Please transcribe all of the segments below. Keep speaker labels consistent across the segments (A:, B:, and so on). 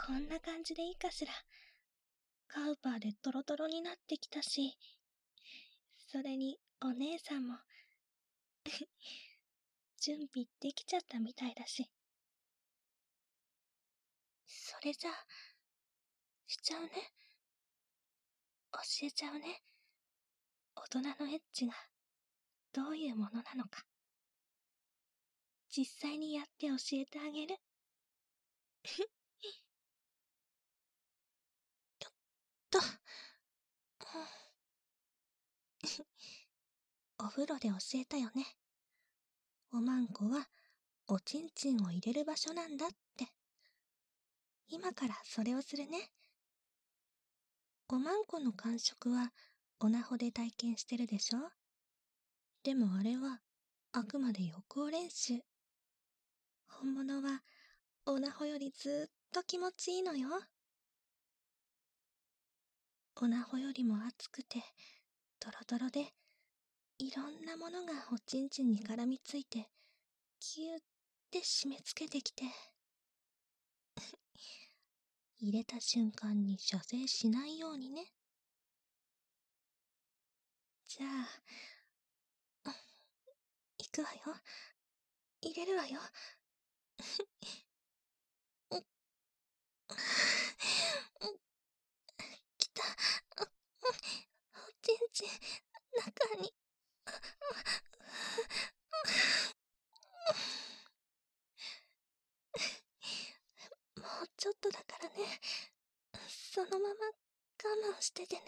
A: こんな感じでいいかしら。カウパーでトロトロになってきたし、それにお姉さんも準備できちゃったみたいだし。それじゃあ、しちゃうね。教えちゃうね。大人のエッチがどういうものなのか。実際にやって教えてあげる。と、お風呂で教えたよね。おまんこはおちんちんを入れる場所なんだって。今からそれをするね。おまんこの感触はオナホで体験してるでしょ。でもあれはあくまで予行練習。本物はオナホよりずっと気持ちいいのよ。オナホよりも熱くてドロドロで、いろんなものがおちんちんに絡みついてキューって締め付けてきて入れた瞬間に射精しないようにね。じゃあ、行くわよ。入れるわよ。来た。おちんちん、中に。もうちょっとだからね。そのまま我慢しててね。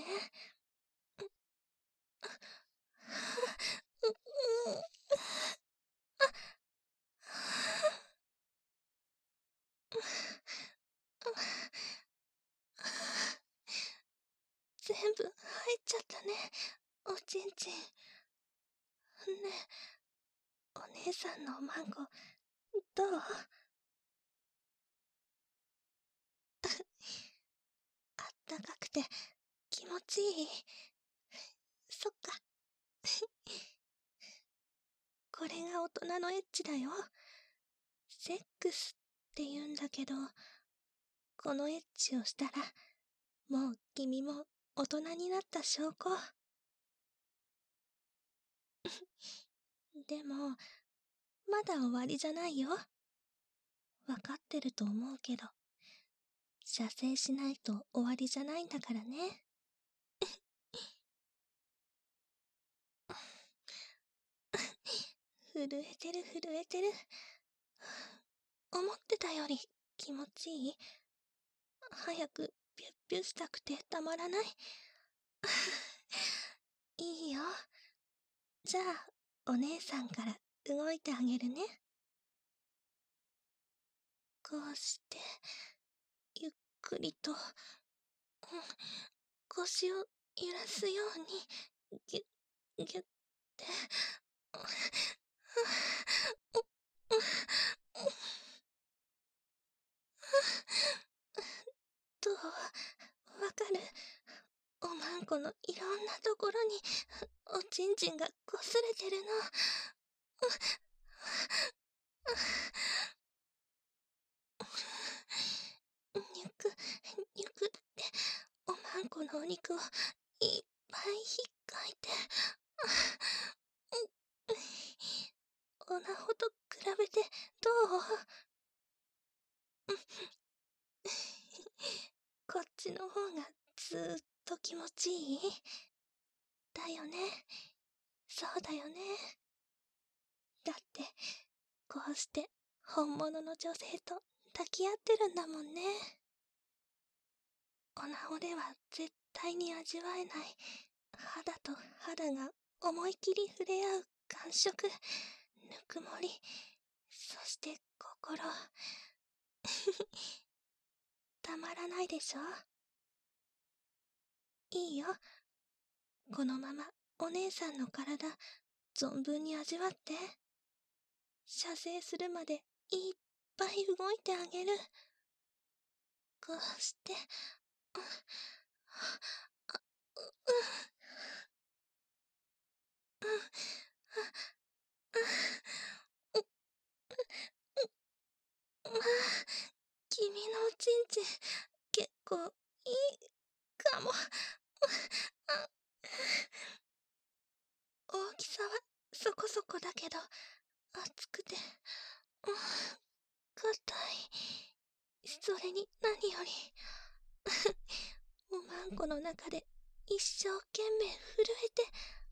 A: 全部入っちゃったね、おちんちん。ねえ、お姉さんのおまんこ、どう？あったかくて気持ちいい。そっか。これが大人のエッチだよ。セックスって言うんだけど、このエッチをしたら、もう君も大人になった証拠。でも、まだ終わりじゃないよ。わかってると思うけど、射精しないと終わりじゃないんだからね。震えてる震えてる。思ってたより気持ちいい。早くピュッピュしたくてたまらない。いいよ。じゃあ、お姉さんから動いてあげるね。こうして、ゆっくりと、腰を揺らすように、ぎゅっ、ぎゅって。どう？わかる？おまんこのいろんなところに、おちんちんがこすれてるの。にゅく、にゅくって、おまんこのお肉をいっぱいひっかいて。おなほと比べてどう？こっちの方がずーっと気持ちいい？だよね。そうだよね。だって、こうして本物の女性と抱き合ってるんだもんね。おなほでは絶対に味わえない肌と肌が思い切り触れ合う感触、ぬくもり、そして心。たまらないでしょ？いいよ。このままお姉さんの体存分に味わって。射精するまでいっぱい動いてあげる。こうして、 君のおちんちん、結構いいかも。大きさはそこそこだけど、熱くて、硬い。それに何より、おまんこの中で一生懸命震えて、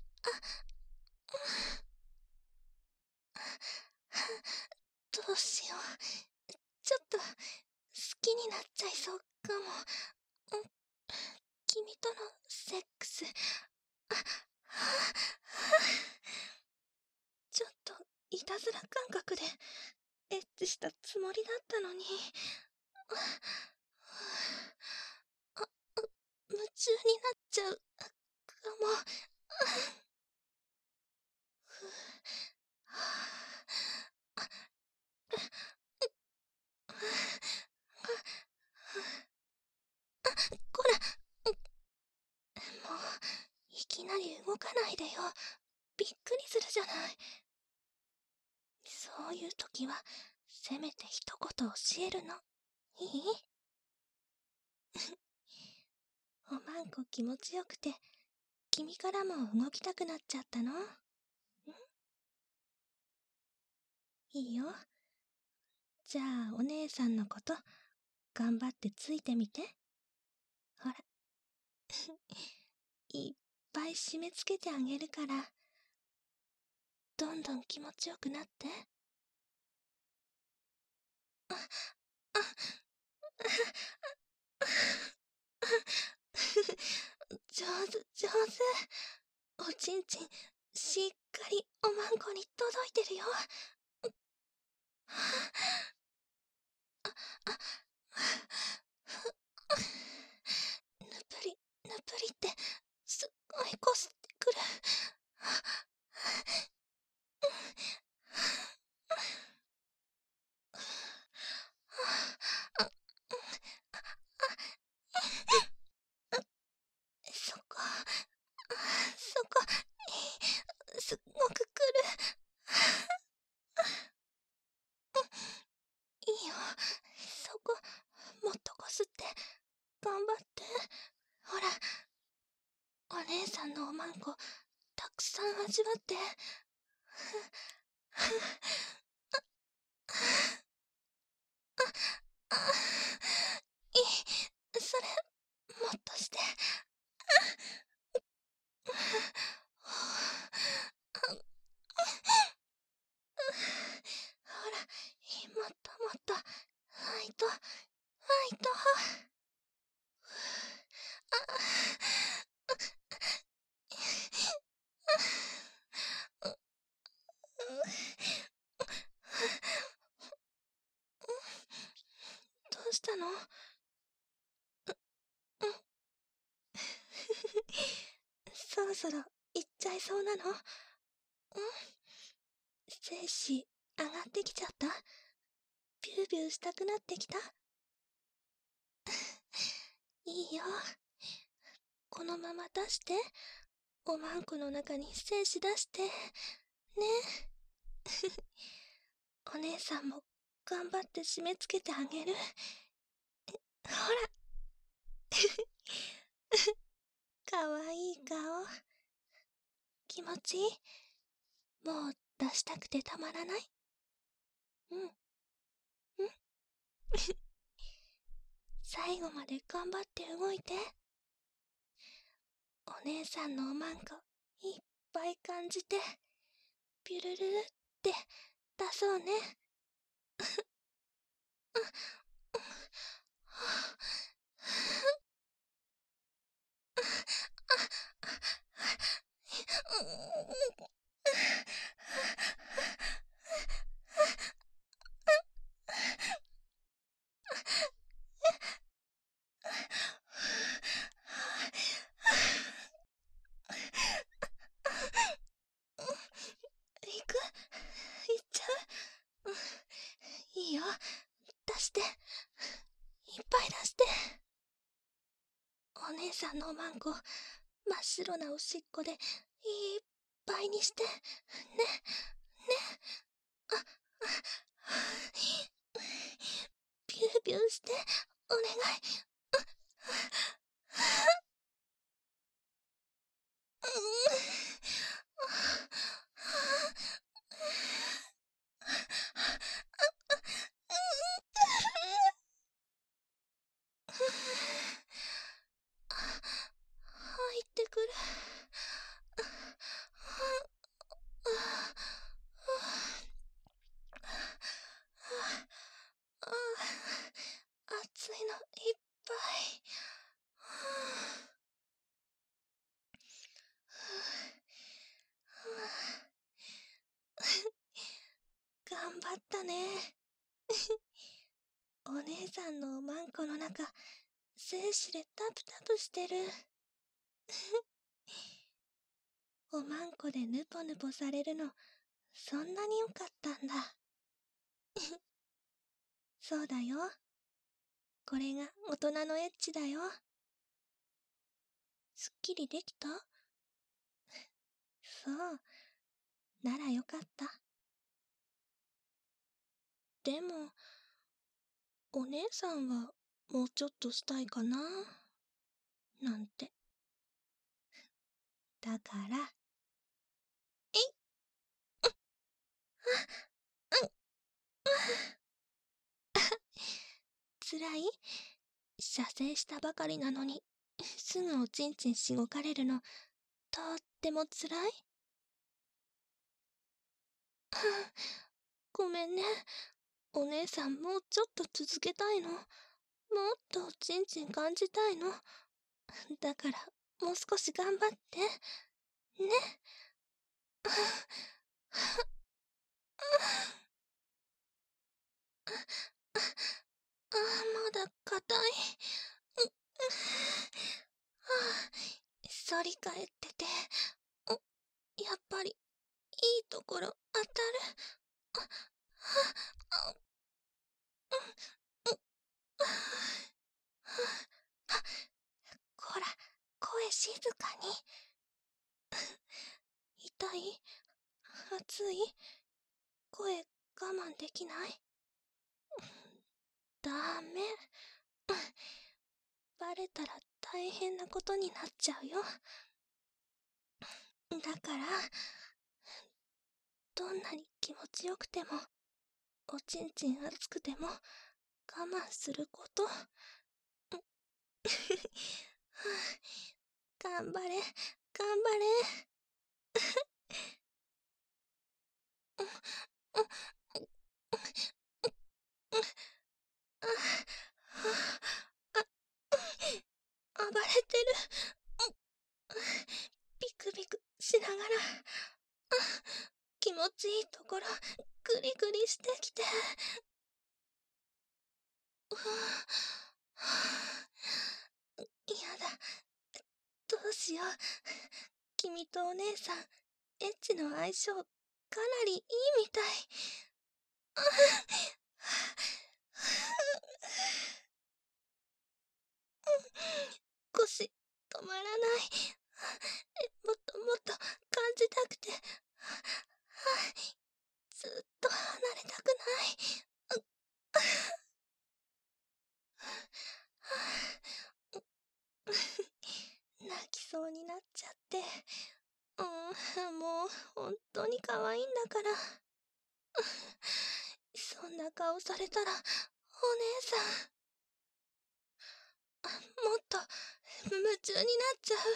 A: どうしよう。ちょっと、好きになっちゃいそうかも。君とのセックス、ちょっと、いたずら感覚で、エッチしたつもりだったのに。夢中になっちゃうかも。こら、もう、いきなり動かないでよ。びっくりするじゃない。そういう時は、せめて一言教えるの。いい？おまんこ気持ちよくて、君からも動きたくなっちゃったの？いいよ。じゃあお姉さんのこと、頑張ってついてみて。ほら。いっぱい締め付けてあげるから、どんどん気持ちよくなって。上手、上手。おちんちん、しっかりおまんこに届いてるよ。ぬぷり、ぬぷりって、すっごいこすってくる。そこ、そこ、すっごくくる。いいよ、そこ、もっとこすって、頑張って。ほら、お姉さんのおまんこ、たくさん味わって。いい、それ、もっとして。ほら、もっともっと、ファイト、ファイト。どうしたの？そろそろ行っちゃいそうなの？精子上がってきちゃった？ビュービューしたくなってきた？いいよ。このまま出して。おまんこの中に精子出して。ね。お姉さんも頑張って締め付けてあげる。ほら。かわいい顔。気持ちいい？もう出したくてたまらない？うん。うん。最後まで頑張って動いて。お姉さんのおまんこいっぱい感じて、ピュルルルって出そうね。行く？行っちゃう？いいよ。出して。いっぱい出して。お姉さんのおまんこ、真っ白なおしっこでいっぱいにして。ね、ね。ビュービュービューして、お願い。入ってくる。熱いのいっぱい。頑張ったね。お姉さんのおまんこの中、精子でタプタプしてる。おまんこでヌポヌポされるの、そんなに良かったんだ。そうだよ。これが大人のエッチだよ。すっきりできた？そう。ならよかった。でも、お姉さんはもうちょっとしたいかななんて。だから、えいつらい？射精したばかりなのに、すぐおちんちんしごかれるの、とってもつらい？ごめんね。お姉さんもうちょっと続けたいの。もっとおちんちん感じたいの。だから、もう少し頑張って。ね。まだ硬い。反り返ってて、やっぱり、いいところ当たる。こら、声静かに。痛い？熱い？声我慢できない？ダメ。バレたら大変なことになっちゃうよ。だから、どんなに気持ちよくても、おちんちん熱くても、我慢すること。頑張れ、頑張れ。暴れてる。ビクビクしながら、気持ちいいところ、グリグリしてきて。やだ、どうしよう。君とお姉さん、エッチの相性、かなりいいみたい。腰、止まらない。もっともっと感じたくて。ずっと離れたくない。泣きそうになっちゃって。もう本当に可愛いんだから。そんな顔されたら、お姉さん、もっと夢中になっちゃう。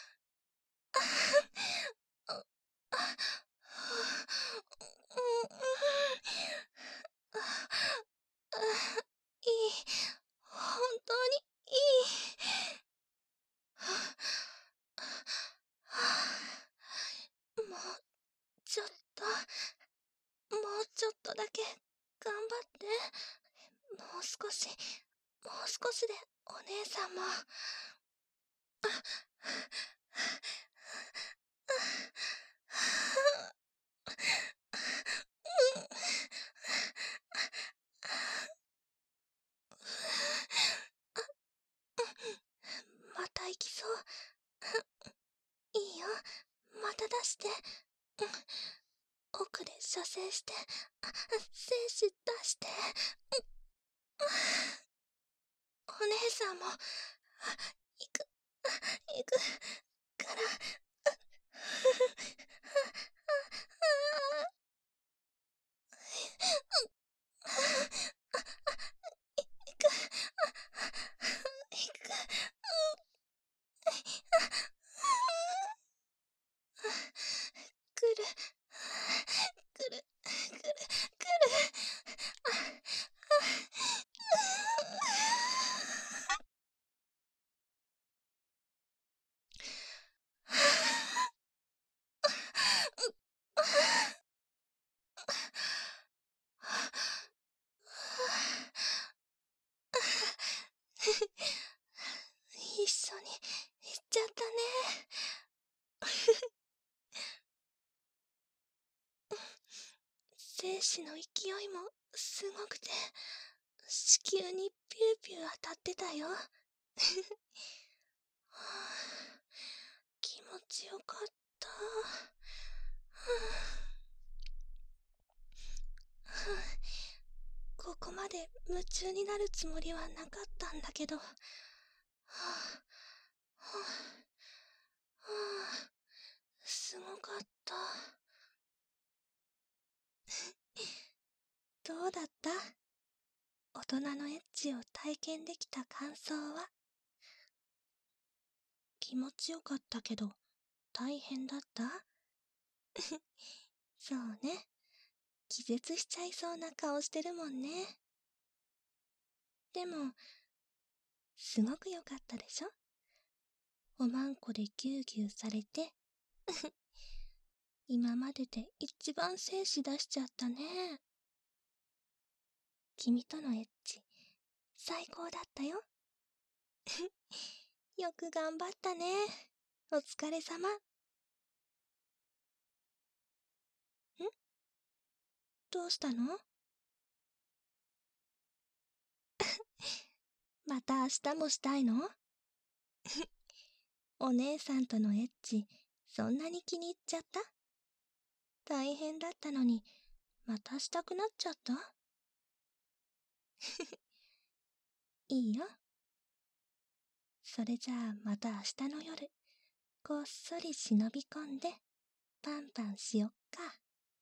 A: いい。本当にいい。もうちょっと、もうちょっとだけ頑張って。もう少し、もう少しでお姉さんも。また行きそう。いいよ、また出して。奥で射精して、精子出して。 さんも、行く、行くから、行く、行く、来る、来る、来る、来る。一緒に行っちゃったね。精子の勢いもすごくて、子宮にピューピュー当たってたよ。はあ、気持ちよかった。はあ、ここまで夢中になるつもりはなかったんだけど。はあ、はあ、はあ、すごかった。どうだった？大人のエッチを体験できた感想は？気持ちよかったけど、大変だった？そうね。気絶しちゃいそうな顔してるもんね。でも、すごく良かったでしょ？おまんこでギューギューされて。今までで一番精子出しちゃったね。君とのエッチ、最高だったよ。よく頑張ったね。お疲れ様。どうしたの？また明日もしたいの？お姉さんとのエッチ、そんなに気に入っちゃった？大変だったのに、またしたくなっちゃった？いいよ。それじゃあまた明日の夜、こっそり忍び込んで、パンパンしよっか。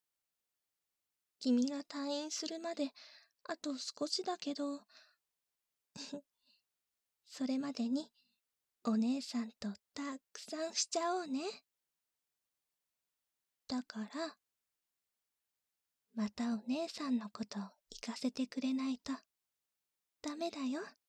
A: 君が退院するまで、あと少しだけど、それまでに、お姉さんとたくさんしちゃおうね。だから、またお姉さんのことを聞かせてくれないとダメだよ。